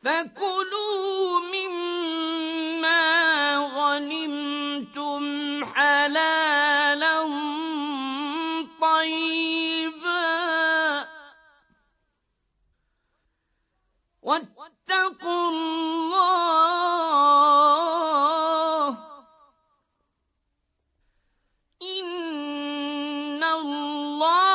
فكلوا مما غنمتم حلالا طيبا واتقوا الله إن الله